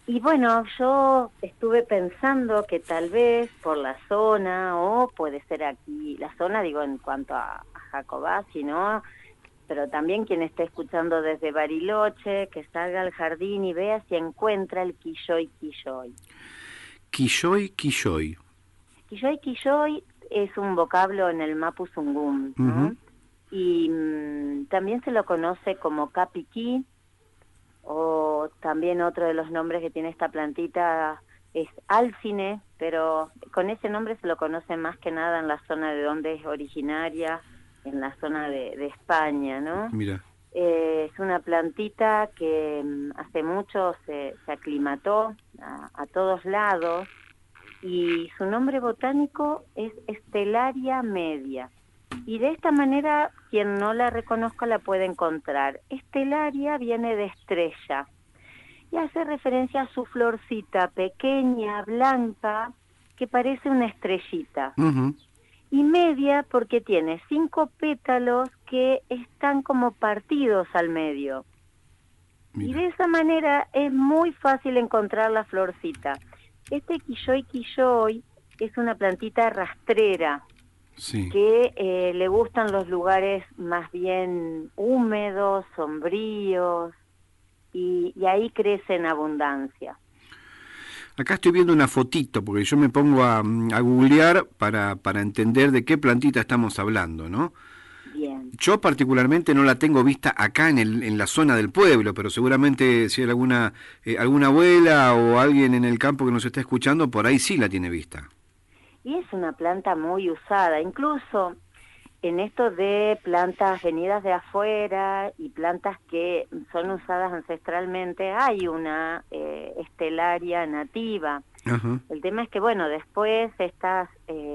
Y bueno, yo estuve pensando que tal vez por la zona, o puede ser aquí, la zona digo en cuanto a Jacobacci, ¿no? Pero también quien esté escuchando desde Bariloche, que salga al jardín y vea si encuentra el quilloy quilloy. Quilloy, Quilloy. Quilloy quilloy es un vocablo en el mapuzungún, Ujú. ¿no? Y también se lo conoce como capiquí, o también otro de los nombres que tiene esta plantita es alcine, pero con ese nombre se lo conoce más que nada en la zona de donde es originaria, en la zona de España, ¿no? Mira. Es una plantita que hace mucho se aclimató a todos lados y su nombre botánico es Estelaria media. Y de esta manera, quien no la reconozca la puede encontrar. Estelaria viene de estrella y hace referencia a su florcita pequeña, blanca, que parece una estrellita. Ujú. Y media porque tiene 5 pétalos que están como partidos al medio. Y Mira. de esa manera es muy fácil encontrar la florcita. Este quilloy quilloy es una plantita rastrera Sí. que le gustan los lugares más bien húmedos, sombríos, y ahí crece en abundancia. Acá estoy viendo una fotito, porque yo me pongo a googlear para entender de qué plantita estamos hablando, ¿no? Bien. Yo particularmente no la tengo vista acá en la zona del pueblo, pero seguramente si hay alguna abuela o alguien en el campo que nos está escuchando, por ahí sí la tiene vista. Y es una planta muy usada, incluso en esto de plantas venidas de afuera y plantas que son usadas ancestralmente, hay una estelaria nativa. Ajá, El tema es que, bueno, después estas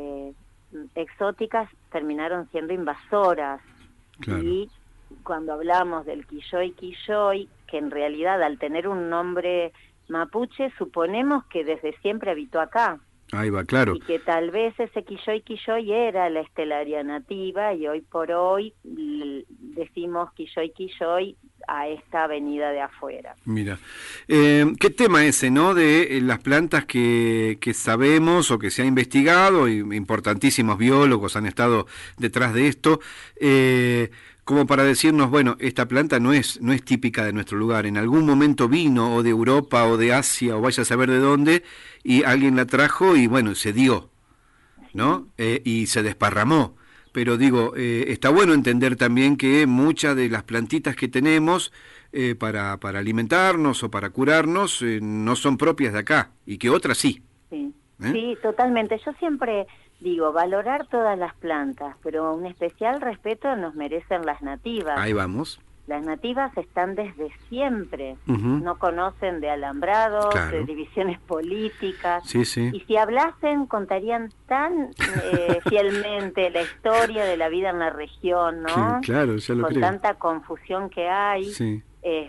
exóticas terminaron siendo invasoras claro. y cuando hablamos del quilloy quilloy, que en realidad al tener un nombre mapuche suponemos que desde siempre habitó acá Ahí va, claro. y que tal vez ese quilloy quilloy era la estelaria nativa y hoy por hoy decimos quilloy quilloy a esta avenida de afuera. Mira, qué tema ese, ¿no? De las plantas que sabemos o que se ha investigado, y importantísimos biólogos han estado detrás de esto, como para decirnos, bueno, esta planta no es típica de nuestro lugar. En algún momento vino o de Europa o de Asia o vaya a saber de dónde, y alguien la trajo y bueno, se dio, ¿no? Sí. Y se desparramó. Pero digo, está bueno entender también que muchas de las plantitas que tenemos para alimentarnos o para curarnos no son propias de acá y que otras sí. Sí, ¿Eh? sí, totalmente. Yo siempre digo, valorar todas las plantas, pero un especial respeto nos merecen las nativas. Ahí vamos. Las nativas están desde siempre, Ujú. no conocen de alambrados, de Claro. divisiones políticas, Sí, sí. y si hablasen contarían tan fielmente la historia de la vida en la región, ¿no? Claro, ya lo Con creo. tanta confusión que hay, Sí.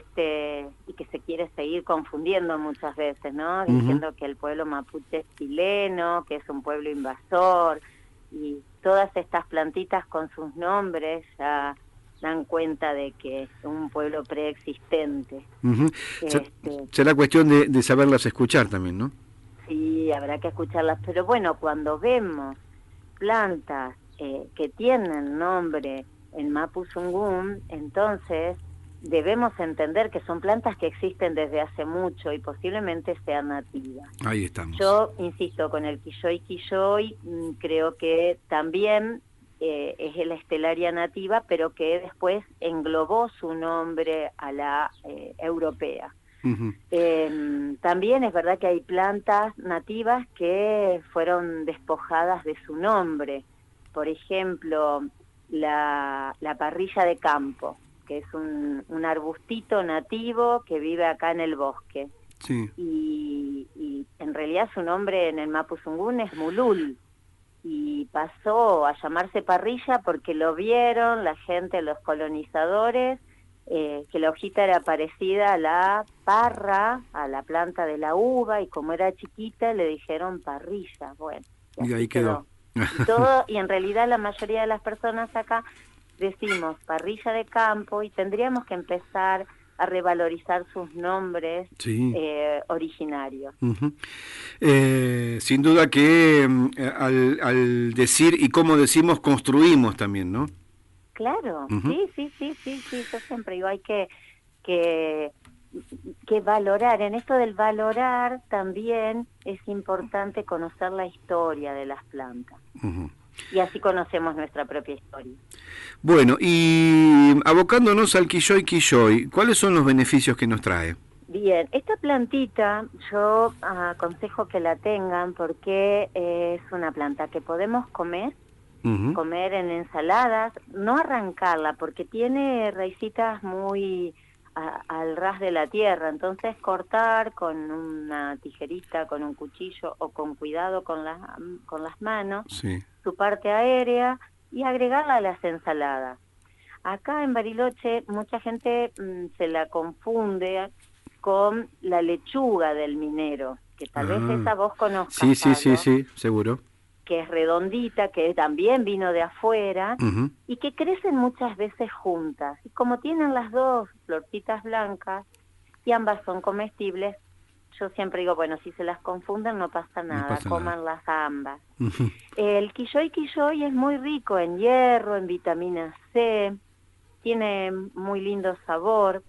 y que se quiere seguir confundiendo muchas veces, ¿no? Ujú. Diciendo que el pueblo mapuche es chileno, que es un pueblo invasor, y todas estas plantitas con sus nombres ya dan cuenta de que es un pueblo preexistente. Ujú. Se- Este, Será cuestión de saberlas escuchar también, ¿no? sí, habrá que escucharlas, pero bueno, cuando vemos plantas que tienen nombre en Mapuzungún, entonces debemos entender que son plantas que existen desde hace mucho y posiblemente sean nativas. Ahí estamos. Yo insisto, con el quilloy quilloy, creo que también es la estelaria nativa, pero que después englobó su nombre a la europea. Ujú. También es verdad que hay plantas nativas que fueron despojadas de su nombre. Por ejemplo, la parrilla de campo, que es un arbustito nativo que vive acá en el bosque. Sí. Y en realidad su nombre en el Mapuzungún es Mulul, y pasó a llamarse parrilla porque lo vieron la gente, los colonizadores, que la hojita era parecida a la parra, a la planta de la uva, y como era chiquita le dijeron parrilla, bueno, y Y así ahí quedó. quedó. Y en realidad la mayoría de las personas acá decimos parrilla de campo, y tendríamos que empezar a revalorizar sus nombres Sí. originarios. Ujú. Sin duda que al decir y cómo decimos, construimos también, ¿no? Claro, Ujú. sí, yo siempre digo, hay que, que valorar, en esto del valorar también es importante conocer la historia de las plantas, Ujú. y así conocemos nuestra propia historia. Bueno, y abocándonos al quilloy quilloy, ¿cuáles son los beneficios que nos trae? Bien, esta plantita yo aconsejo que la tengan porque es una planta que podemos Ujú. comer en ensaladas, no arrancarla porque tiene raicitas muy al ras de la tierra, entonces cortar con una tijerita, con un cuchillo o con cuidado con las manos, Sí. su parte aérea y agregarla a las ensaladas. Acá en Bariloche mucha gente se la confunde con la lechuga del minero, que tal vez Ah, esa vos conozcas, sí, sí, sí, Pablo, sí, seguro. que es redondita, que también vino de afuera, Ujú. y que crecen muchas veces juntas. Y como tienen las dos florcitas blancas, y ambas son comestibles, yo siempre digo, bueno, si se las confunden no pasa No nada, pasa nada. cómanlas a ambas. Ujú. El quilloy quilloy es muy rico en hierro, en vitamina C, tiene muy lindo sabor,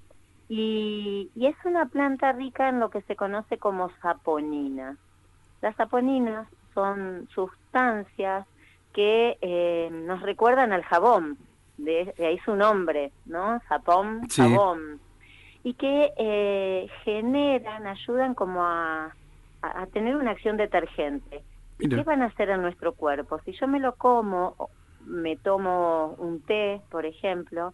y es una planta rica en lo que se conoce como saponina. Las saponinas son sustancias que nos recuerdan al jabón, de ahí su nombre, ¿no? Sapón, Sí, jabón, y que generan, ayudan como a tener una acción detergente. ¿Y qué mira. van a hacer en nuestro cuerpo? Si yo me lo como, me tomo un té, por ejemplo,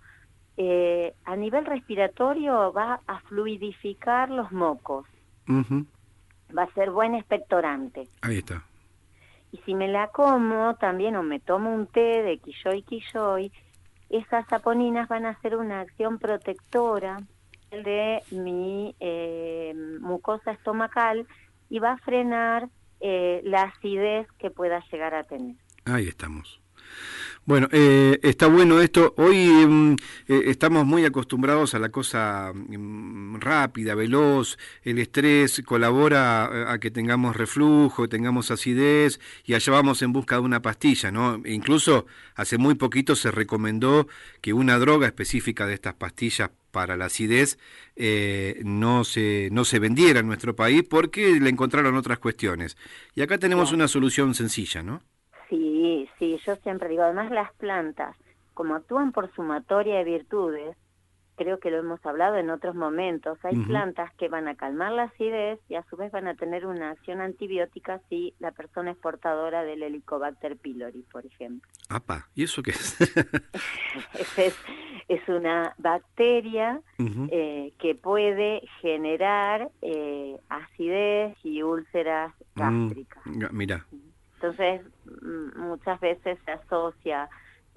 a nivel respiratorio va a fluidificar los mocos, Ujú. va a ser buen expectorante. Ahí está. Y si me la como también o me tomo un té de quilloy quilloy, esas saponinas van a hacer una acción protectora de mi mucosa estomacal y va a frenar la acidez que pueda llegar a tener. Ahí estamos. Bueno, está bueno esto. Hoy estamos muy acostumbrados a la cosa rápida, veloz. El estrés colabora a que tengamos reflujo, tengamos acidez y allá vamos en busca de una pastilla, ¿no? E incluso hace muy poquito se recomendó que una droga específica de estas pastillas para la acidez no se vendiera en nuestro país porque le encontraron otras cuestiones. Y acá tenemos Claro. una solución sencilla, ¿no? Sí, yo siempre digo, además las plantas, como actúan por sumatoria de virtudes, creo que lo hemos hablado en otros momentos, hay Ujú. plantas que van a calmar la acidez y a su vez van a tener una acción antibiótica si la persona es portadora del Helicobacter pylori, por ejemplo. Apa, ¿y eso qué es? Esa es una bacteria Ujú. que puede generar acidez y úlceras gástricas. Mira, Entonces, muchas veces se asocia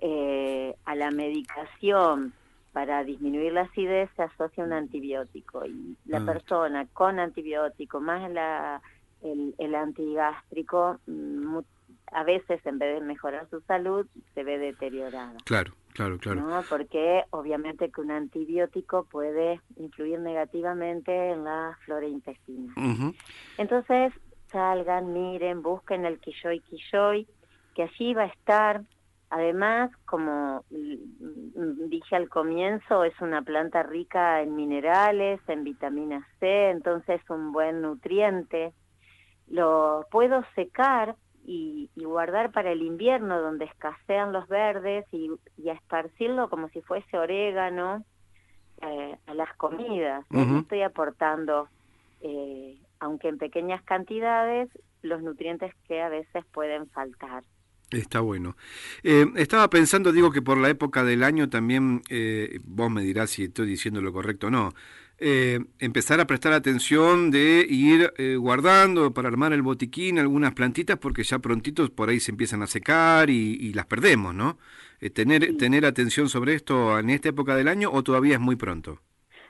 a la medicación para disminuir la acidez, se asocia un antibiótico. Y la ah, persona con antibiótico más el antigástrico, a veces en vez de mejorar su salud, se ve deteriorada, claro, claro, claro. ¿no? Porque obviamente que un antibiótico puede influir negativamente en la flora intestinal. Ujú. Entonces, salgan, miren, busquen el quilloy quilloy, que allí va a estar. Además, como dije al comienzo, es una planta rica en minerales, en vitamina C, entonces es un buen nutriente. Lo puedo secar y guardar para el invierno, donde escasean los verdes, y a esparcirlo como si fuese orégano a las comidas. Me Ujú. estoy aportando, aunque en pequeñas cantidades, los nutrientes que a veces pueden faltar. Está bueno. Estaba pensando, digo que por la época del año también, vos me dirás si estoy diciendo lo correcto o no, empezar a prestar atención de ir guardando para armar el botiquín algunas plantitas porque ya prontitos por ahí se empiezan a secar y las perdemos, ¿no? Sí. ¿Tener atención sobre esto en esta época del año o todavía es muy pronto?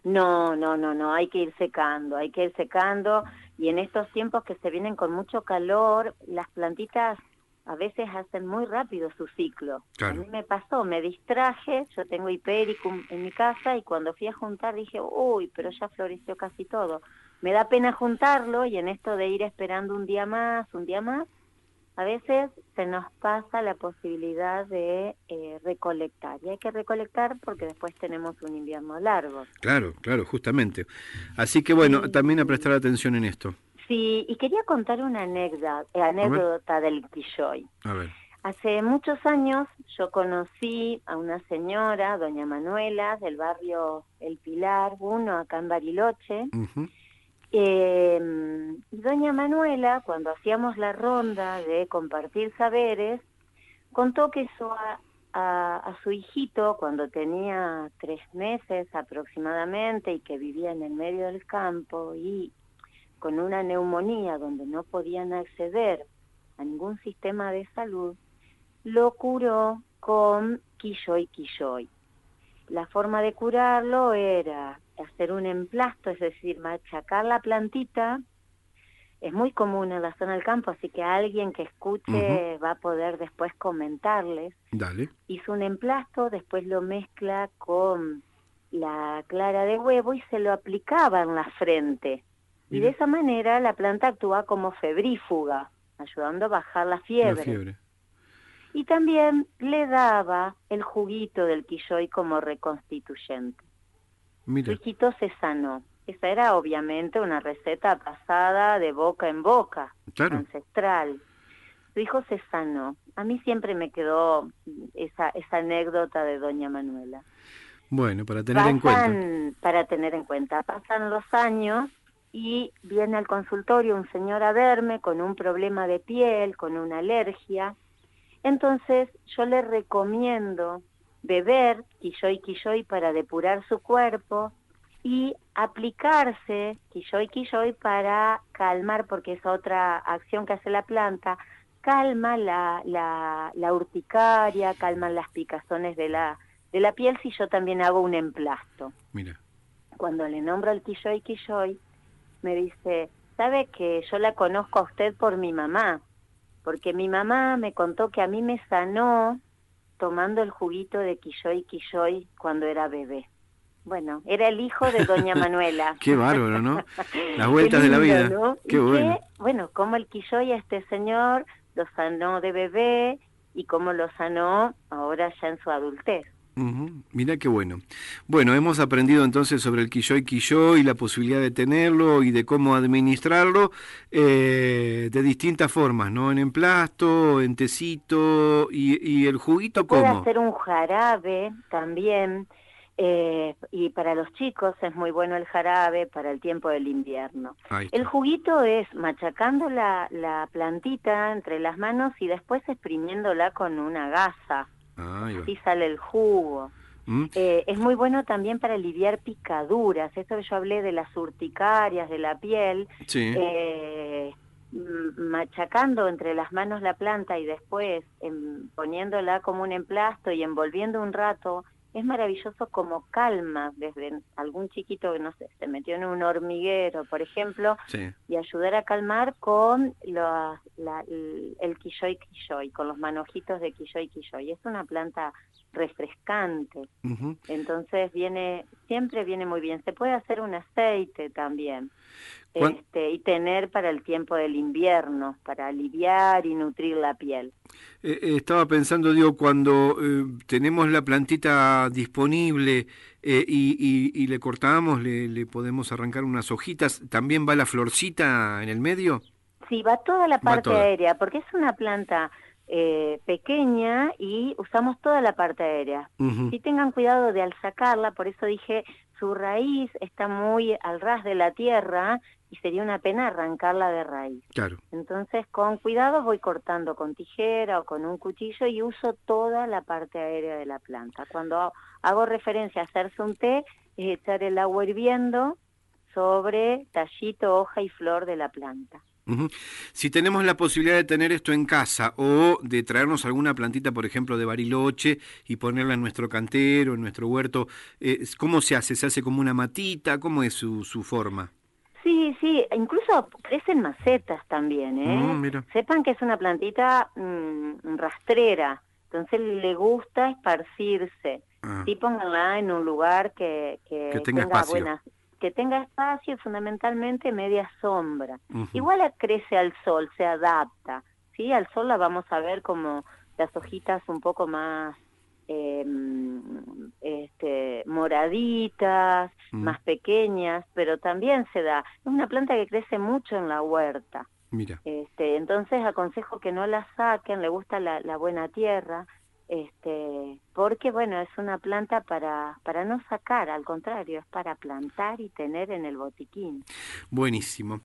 No, hay que hay que ir secando, y en estos tiempos que se vienen con mucho calor, las plantitas a veces hacen muy rápido su ciclo. Claro. A mí me pasó, me distraje, yo tengo hipericum en mi casa y cuando fui a juntar dije, uy, pero ya floreció casi todo. Me da pena juntarlo y en esto de ir esperando un día más, a veces se nos pasa la posibilidad de recolectar. Y hay que recolectar porque después tenemos un invierno largo. Claro, claro, justamente. Así que bueno, también a prestar atención en esto. Sí, y quería contar una A ver, anécdota del quilloy. a ver. Hace muchos años yo conocí a una señora, doña Manuela, del barrio El Pilar 1, acá en Bariloche. Ujú. Y doña Manuela, cuando hacíamos la ronda de compartir saberes, contó que a su hijito, cuando tenía 3 meses aproximadamente y que vivía en el medio del campo y con una neumonía donde no podían acceder a ningún sistema de salud, lo curó con quilloy. La forma de curarlo era hacer un emplasto, es decir, machacar la plantita. Es muy común en la zona del campo, así que alguien que Ujú. escuche va a poder después comentarles. Dale. Hizo un emplasto, después lo mezcla con la clara de huevo y se lo aplicaba en la frente. Y de Mira, esa manera la planta actúa como febrífuga, ayudando a bajar la la fiebre. fiebre. Y también le daba el juguito del quilloy como reconstituyente. Su Mira, hijito se sanó. Esa era obviamente una receta pasada de boca en boca, claro. ancestral. Su hijo se sanó. A mí siempre me quedó esa anécdota de doña Manuela. Bueno, para tener en cuenta. Para tener en cuenta, pasan los años y viene al consultorio un señor a verme con un problema de piel, con una alergia. Entonces yo le recomiendo beber quilloy para depurar su cuerpo y aplicarse quilloy para calmar, porque es otra acción que hace la planta, calma la urticaria, calman las picazones de la piel si yo también hago un emplasto. Mira. Cuando le nombro el quilloy, me dice, ¿sabe que yo la conozco a usted por mi mamá? Porque mi mamá me contó que a mí me sanó tomando el juguito de quilloy cuando era bebé. Bueno, era el hijo de doña Manuela. Qué bárbaro, ¿no? Las Qué vueltas de la lindo, vida. ¿no? Qué Y bueno. que, bueno, como el quilloy a este señor lo sanó de bebé y cómo lo sanó ahora ya en su adultez. Ujú. Mira qué bueno. Bueno, hemos aprendido entonces sobre el quilloy y la posibilidad de tenerlo y de cómo administrarlo de distintas formas, ¿no? En emplasto, en tecito y el Se juguito, puede ¿cómo? hacer un jarabe también, y para los chicos es muy bueno el jarabe para el tiempo del invierno. Ahí El está. juguito es machacando la plantita entre las manos y después exprimiéndola con una gasa, Ahí va. así sale el jugo. ¿Mm? Es muy bueno también para aliviar picaduras, esto que yo hablé de las urticarias de la piel, Sí. machacando entre las manos la planta y después poniéndola como un emplasto y envolviendo un rato, es maravilloso como calma desde algún chiquito que no sé, se metió en un hormiguero, por ejemplo, Sí. y ayudar a calmar con el quilloy, con los manojitos de quilloy. Es una planta refrescante, Ujú. entonces siempre viene muy bien. Se puede hacer un aceite también, Cuan- y tener para el tiempo del invierno, para aliviar y nutrir la piel. Estaba pensando, digo, cuando tenemos la plantita disponible y le cortamos, le podemos arrancar unas hojitas, ¿también va la florcita en el medio? Sí, va toda la Va parte toda. aérea, porque es una planta pequeña y usamos toda la parte aérea. Ujú. Sí tengan cuidado de al sacarla, por eso dije, su raíz está muy al ras de la tierra y sería una pena arrancarla de raíz. Claro. Entonces, con cuidado voy cortando con tijera o con un cuchillo y uso toda la parte aérea de la planta. Cuando hago referencia a hacerse un té, es echar el agua hirviendo sobre tallito, hoja y flor de la planta. Ujú. Si tenemos la posibilidad de tener esto en casa o de traernos alguna plantita, por ejemplo, de Bariloche y ponerla en nuestro cantero, en nuestro huerto, ¿cómo se hace? ¿Se hace como una matita? ¿Cómo es su forma? Sí, sí, incluso crecen macetas también, ¿eh? Mira. Sepan que es una plantita rastrera, entonces le gusta esparcirse. Ah, Sí, pónganla en un lugar que que tenga tenga espacio. buenas, que tenga espacio y fundamentalmente media sombra. Ujú. Igual crece al sol, se adapta, ¿sí? Al sol la vamos a ver como las hojitas un poco más moraditas, Mm, más pequeñas, pero también se da. Es una planta que crece mucho en la huerta. mira. Entonces aconsejo que no la saquen, le gusta la buena tierra, porque bueno, es una planta para no sacar, al contrario, es para plantar y tener en el botiquín. Buenísimo.